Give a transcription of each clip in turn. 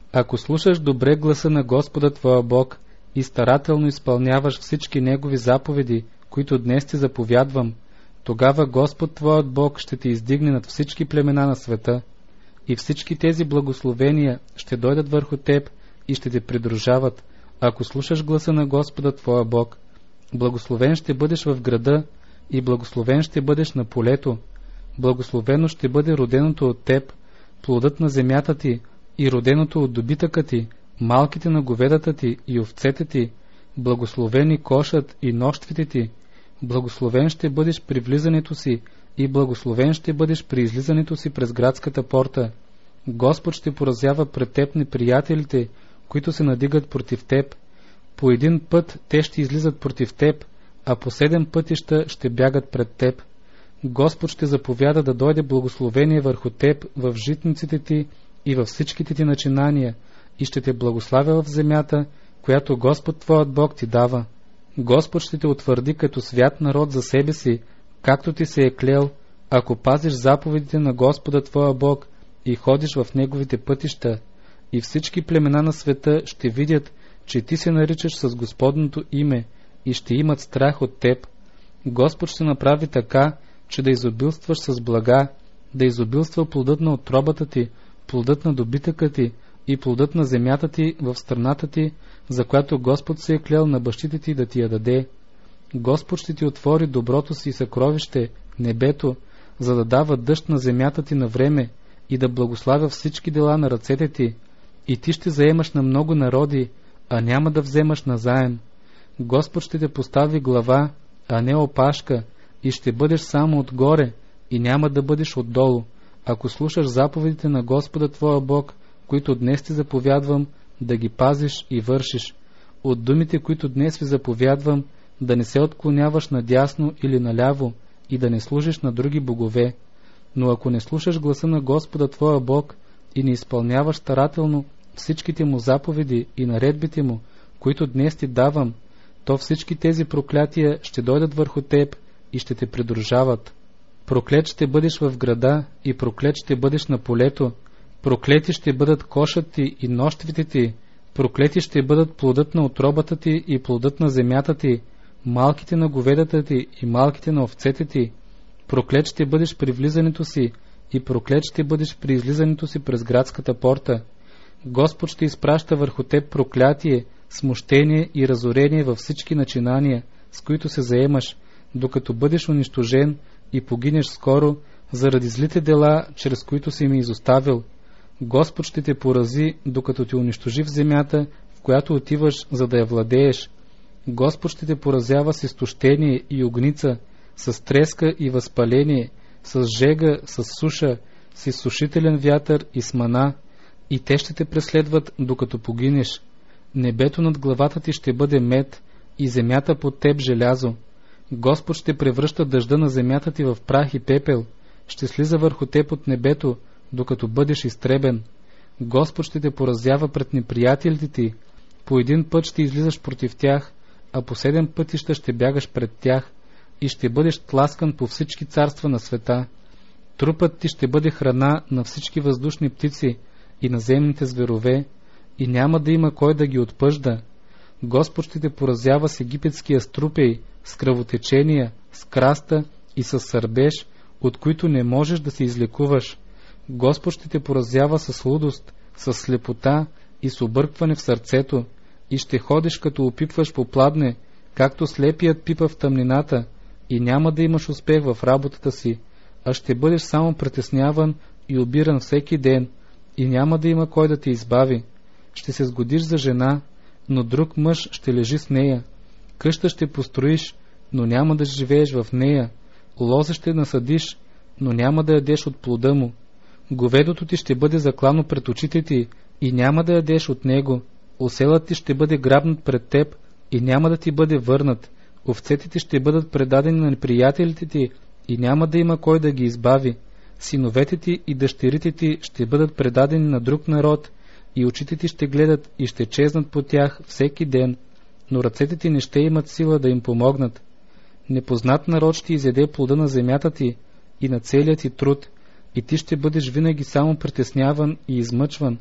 Ако слушаш добре гласа на Господа твоя Бог и старателно изпълняваш всички Негови заповеди, които днес ти заповядвам, тогава Господ твоят Бог ще те издигне над всички племена на света и всички тези благословения ще дойдат върху теб и ще те придружават, ако слушаш гласа на Господа твоя Бог. Благословен ще бъдеш в града и благословен ще бъдеш на полето. Благословено ще бъде роденото от теб, плодът на земята ти и роденото от добитъка ти, малките на говедата ти и овцете ти, благословени кошът и нощвите ти. Благословен ще бъдеш при влизането си и благословен ще бъдеш при излизането си през градската порта. Господ ще поразява пред теб неприятелите, които се надигат против теб. По един път те ще излизат против теб, а по 7 пътища ще бягат пред теб. Господ ще заповяда да дойде благословение върху теб в житниците ти и във всичките ти начинания и ще те благославя в земята, която Господ твоят Бог ти дава. Господ ще те утвърди като свят народ за себе си, както ти се е клел, ако пазиш заповедите на Господа твоя Бог и ходиш в Неговите пътища, и всички племена на света ще видят, че ти се наричаш с Господното име и ще имат страх от теб. Господ ще направи така, че да изобилстваш с блага, да изобилства плодът на отробата ти, плодът на добитъка ти и плодът на земята ти в страната ти, за която Господ се е клел на бащите ти да ти я даде. Господ ще ти отвори доброто си съкровище, небето, за да дава дъжд на земята ти на време и да благославя всички дела на ръцете ти, и ти ще заемаш на много народи, а няма да вземаш назаем. Господ ще те постави глава, а не опашка, и ще бъдеш само отгоре, и няма да бъдеш отдолу, ако слушаш заповедите на Господа твоя Бог, които днес ти заповядвам, да ги пазиш и вършиш. От думите, които днес ви заповядвам, да не се отклоняваш надясно или наляво и да не служиш на други богове. Но ако не слушаш гласа на Господа твоя Бог и не изпълняваш старателно всичките му заповеди и наредбите му, които днес ти давам, то всички тези проклятия ще дойдат върху теб и ще те придружават. Проклет ще бъдеш в града и проклет ще бъдеш на полето. Проклети ще бъдат кошът ти и нощвите ти. Проклети ще бъдат плодът на отробата ти и плодът на земята ти, малките на говедата ти и малките на овцете ти. Проклет ще бъдеш при влизането си и проклет ще бъдеш при излизането си през градската порта. Господ ще изпраща върху теб проклятие, смущение и разорение във всички начинания, с които се заемаш, докато бъдеш унищожен и погинеш скоро заради злите дела, чрез които си ми изоставил. Господ ще те порази, докато те унищожи в земята, в която отиваш, за да я владееш. Господ ще те поразява с изтощение и огница, с треска и възпаление, с жега, с суша, с изсушителен вятър и с мана, и те ще те преследват, докато погинеш. Небето над главата ти ще бъде мед и земята под теб желязо. Господ ще превръща дъжда на земята ти в прах и пепел, ще слиза върху теб от небето, докато бъдеш изтребен. Господ ще те поразява пред неприятелите ти, по един път ще излизаш против тях, а по 7 пътища ще бягаш пред тях и ще бъдеш тласкан по всички царства на света. Трупът ти ще бъде храна на всички въздушни птици и наземните зверове, и няма да има кой да ги отпъжда. Господ ще те поразява с египетския струпей, с кръвотечения, с краста и с сърбеж, от които не можеш да се излекуваш. Господ ще те поразява с лудост, с слепота и с объркване в сърцето, и ще ходиш като опипваш по пладне, както слепият пипа в тъмнината, и няма да имаш успех в работата си, а ще бъдеш само притесняван и обиран всеки ден, и няма да има кой да те избави. Ще се сгодиш за жена, но друг мъж ще лежи с нея. Къща ще построиш, но няма да живееш в нея. Лоза ще насадиш, но няма да ядеш от плода му. Говедото ти ще бъде заклано пред очите ти и няма да ядеш от него. Оселът ти ще бъде грабнат пред теб и няма да ти бъде върнат. Овцете ти ще бъдат предадени на неприятелите ти и няма да има кой да ги избави. Синовете ти и дъщерите ти ще бъдат предадени на друг народ и очите ти ще гледат и ще чезнат по тях всеки ден, но ръцете ти не ще имат сила да им помогнат. Непознат народ ще изяде плода на земята ти и на целият ти труд, и ти ще бъдеш винаги само притесняван и измъчван.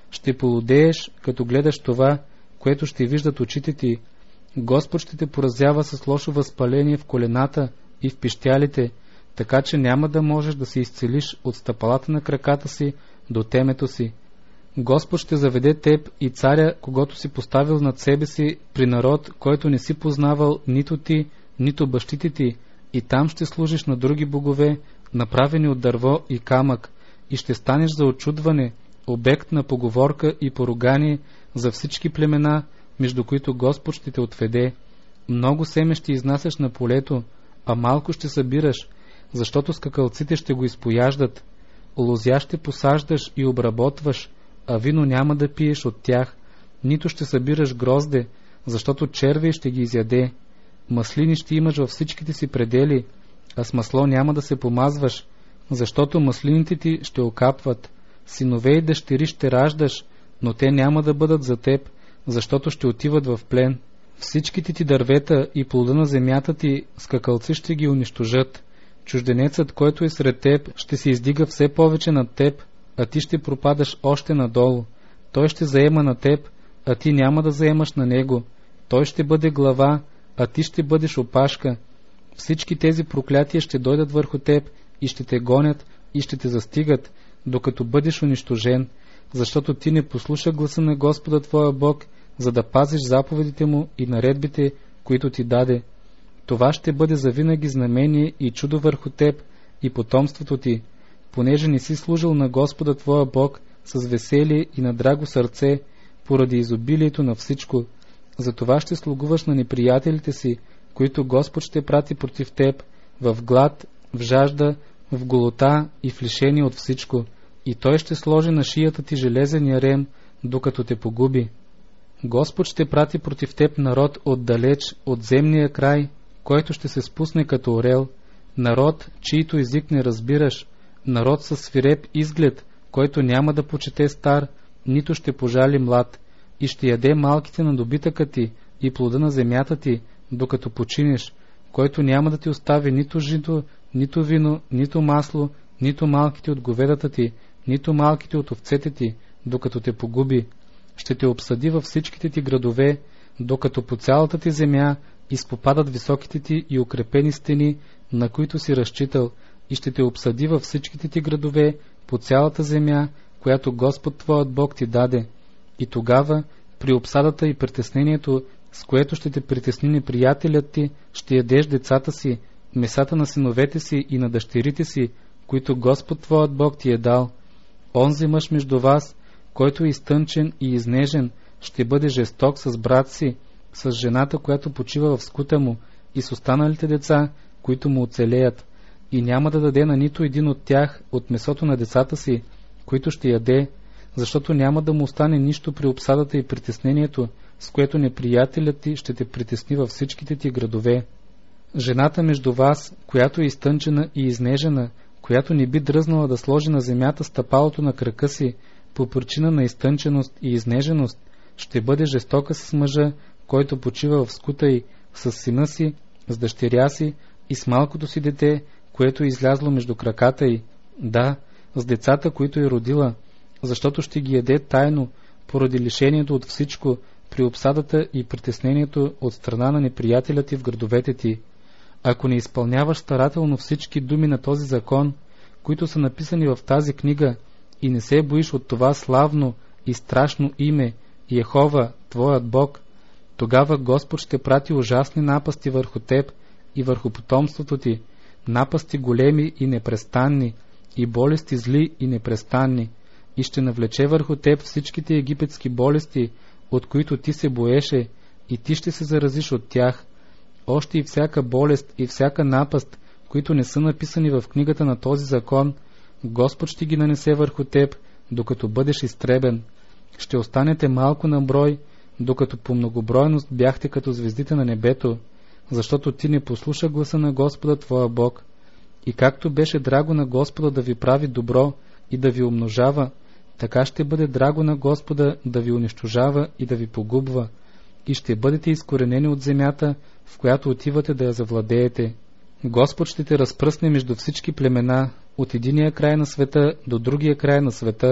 Ще полудееш, като гледаш това, което ще виждат очите ти. Господ ще те поразява с лошо възпаление в колената и в пищялите, така че няма да можеш да се изцелиш от стъпалата на краката си до темето си. Господ ще заведе теб и царя, когато си поставил над себе си, при народ, който не си познавал нито ти, нито бащите ти, и там ще служиш на други богове, направени от дърво и камък, и ще станеш за очудване, обект на поговорка и поругание за всички племена, между които Господ ще те отведе. Много семе ще изнасяш на полето, а малко ще събираш, защото скакалците ще го изпояждат. Лозя ще посаждаш и обработваш, а вино няма да пиеш от тях, нито ще събираш грозде, защото червей ще ги изяде. Маслини ще имаш във всичките си предели, а с масло няма да се помазваш, защото маслините ти ще окапват. Синове и дъщери ще раждаш, но те няма да бъдат за теб, защото ще отиват в плен. Всичките ти дървета и плода на земята ти скакалци ще ги унищожат. Чужденецът, който е сред теб, ще се издига все повече над теб, а ти ще пропадаш още надолу. Той ще заема на теб, а ти няма да заемаш на него. Той ще бъде глава, а ти ще бъдеш опашка. Всички тези проклятия ще дойдат върху теб и ще те гонят и ще те застигат, докато бъдеш унищожен, защото ти не послуша гласа на Господа твоя Бог, за да пазиш заповедите му и наредбите, които ти даде. Това ще бъде завинаги знамение и чудо върху теб и потомството ти, понеже не си служил на Господа твоя Бог с веселие и на драго сърце, поради изобилието на всичко. Затова ще слугуваш на неприятелите си, които Господ ще прати против теб, в глад, в жажда, в голота и в лишение от всичко, и Той ще сложи на шията ти железен ярем, докато те погуби. Господ ще прати против теб народ отдалеч, от земния край, който ще се спусне като орел, народ, чийто език не разбираш, народ със свиреп изглед, който няма да почете стар, нито ще пожали млад, и ще яде малките на добитъка ти и плода на земята ти, докато починеш, който няма да ти остави нито жито, нито вино, нито масло, нито малките от говедата ти, нито малките от овцете ти, докато те погуби. Ще те обсъди във всичките ти градове, докато по цялата ти земя изпопадат високите ти и укрепени стени, на които си разчитал, и ще те обсъди във всичките ти градове по цялата земя, която Господ твоят Бог ти даде. И тогава, при обсадата и притеснението, с което ще те притесни неприятелят ти, ще ядеш децата си, месата на синовете си и на дъщерите си, които Господ твоят Бог ти е дал. Онзи мъж между вас, който е изтънчен и изнежен, ще бъде жесток с брат си, с жената, която почива в скута му, и с останалите деца, които му оцелеят, и няма да даде на нито един от тях от месото на децата си, които ще яде, защото няма да му остане нищо при обсадата и притеснението, с което неприятелят ти ще те притесни във всичките ти градове. Жената между вас, която е изтънчена и изнежена, която не би дръзнала да сложи на земята стъпалото на крака си, по причина на изтънченост и изнеженост, ще бъде жестока с мъжа, който почива в скута й, с сина си, с дъщеря си и с малкото си дете, което е излязло между краката й, да, с децата, които е родила, защото ще ги яде тайно, поради лишението от всичко, при обсадата и притеснението от страна на неприятеля ти в градовете ти. Ако не изпълняваш старателно всички думи на този закон, които са написани в тази книга, и не се боиш от това славно и страшно име, Йехова, твоят Бог, тогава Господ ще прати ужасни напасти върху теб и върху потомството ти, напасти големи и непрестанни, и болести зли и непрестанни, и ще навлече върху теб всичките египетски болести, от които ти се боеше, и ти ще се заразиш от тях. Още и всяка болест и всяка напаст, които не са написани в книгата на този закон, Господ ще ги нанесе върху теб, докато бъдеш изтребен. Ще останете малко на брой, докато по многобройност бяхте като звездите на небето, защото ти не послуша гласа на Господа твоя Бог. И както беше драго на Господа да ви прави добро и да ви умножава, така ще бъде драго на Господа да ви унищожава и да ви погубва, и ще бъдете изкоренени от земята, в която отивате да я завладеете. Господ ще те разпръсне между всички племена, от единия край на света до другия край на света,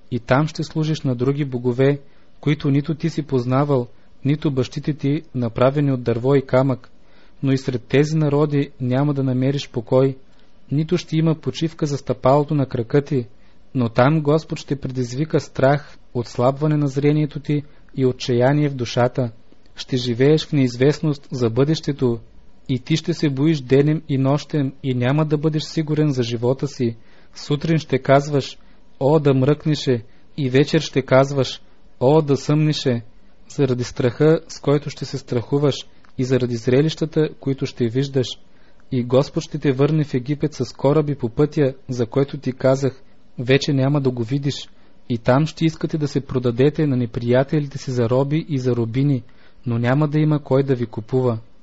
и там ще служиш на други богове, които нито ти си познавал, нито бащите ти, направени от дърво и камък. Но и сред тези народи няма да намериш покой, нито ще има почивка за стъпалото на крака ти, но там Господ ще предизвика страх, отслабване на зрението ти и отчаяние в душата. Ще живееш в неизвестност за бъдещето и ти ще се боиш денем и нощем и няма да бъдеш сигурен за живота си. Сутрин ще казваш: о, да мръкнеше, и вечер ще казваш: о, да съмнеше, заради страха, с който ще се страхуваш, и заради зрелищата, които ще виждаш. И Господ ще те върне в Египет с кораби по пътя, за който ти казах: вече няма да го видиш. И там ще искате да се продадете на неприятелите си за роби и за робини, но няма да има кой да ви купува.